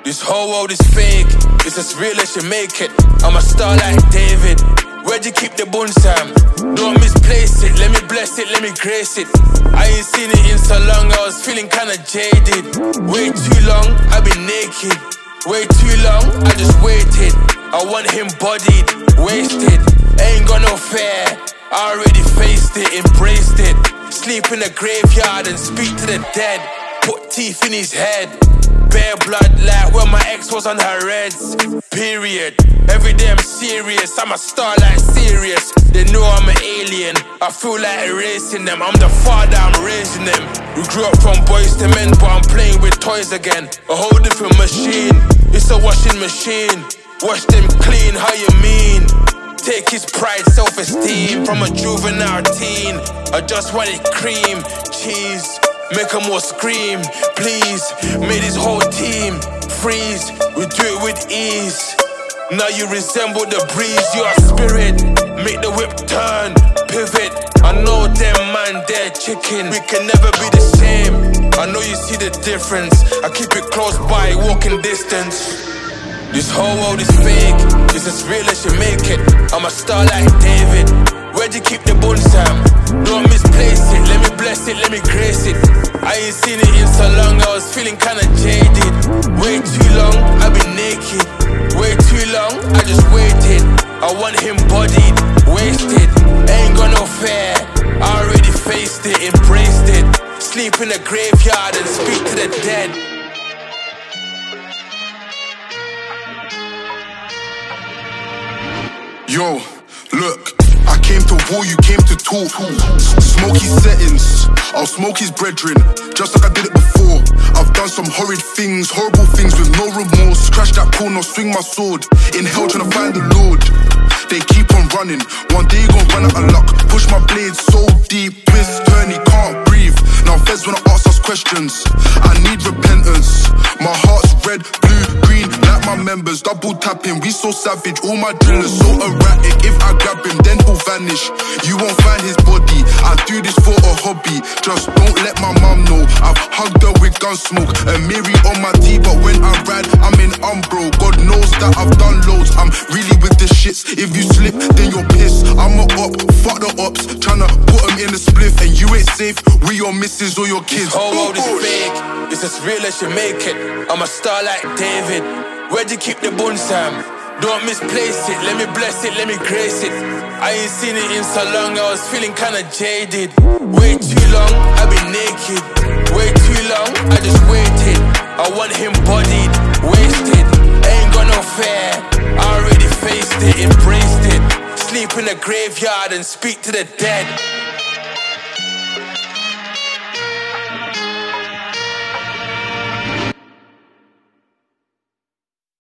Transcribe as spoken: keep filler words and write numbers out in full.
This whole world is fake, it's as real as you make it. I'm a star like David. Where'd you keep the bun, Sam? Don't misplace it, let me bless it, let me grace it. I ain't seen it in so long, I was feeling kinda jaded. Way too long, I've been naked. Way too long, I just waited. I want him bodied, wasted. Ain't got no fear, I already faced it, embraced it. Sleep in the graveyard and speak to the dead. Put teeth in his head. Bare blood like when my ex was on her reds. Period. Every day I'm serious, I'm a star like Sirius. They know I'm an alien, I feel like erasing them. I'm the father, I'm raising them. We grew up from boys to men, but I'm playing with toys again. A whole different machine, it's a washing machine. Wash them clean, how you mean? Take his pride, self-esteem from a juvenile teen. I just wanted cream, cheese, make them all scream, please. Made his whole team freeze, we do it with ease. Now you resemble the breeze, you are spirit. Make the whip turn, pivot. I know them man, they're chicken. We can never be the same, I know you see the difference. I keep it close by, walking distance. This whole world is fake, it's as real as you make it. I'm a star like David. Where'd you keep the bun, Sam? Don't misplace it, let me bless it, let me grace it. I ain't seen it in so long, I was feeling kinda jaded. Way too long, I've been naked. Way too long, I just waited. I want him bodied, wasted. Ain't got no fear, I already faced it, embraced it. Sleep in the graveyard and speak to the dead. Yo, look, I came to war, you came to talk. Smoky settings, I'll smoke his brethren, just like I did it before. I've done some horrid things, horrible things with no remorse. Crash that corner, swing my sword, in hell trying to find the Lord. They keep on running, one day you gon' run out of luck. Push my blade so deep, twist, turn, he can't breathe. Now feds wanna ask us questions, I need repentance. My heart's red, blue, green, like my members. Double tapping, we so savage, all my drillers so erratic. If I grab him, then he'll vanish. You won't find his body, I do this for a hobby. Just don't let my mum know, I've hugged her with gun smoke. And Mary on my tee, but when I ride, I'm in Umbro. God knows that I've done loads, I'm really with the shits. If you slip, then you're pissed. I'm a op, fuck the ops, tryna put them in the spliff. And you ain't safe, we your missus or your kids. This whole world is fake, it's as real as you make it. I'm a star like David. Where'd you keep the bun, Sam? Don't misplace it, let me bless it, let me grace it. I ain't seen it in so long, I was feeling kinda jaded. Way too long, I've been naked. Way too long, I just waited. I want him bodied, wasted. Ain't got no fear, I already faced it, embraced it. Sleep in the graveyard and speak to the dead.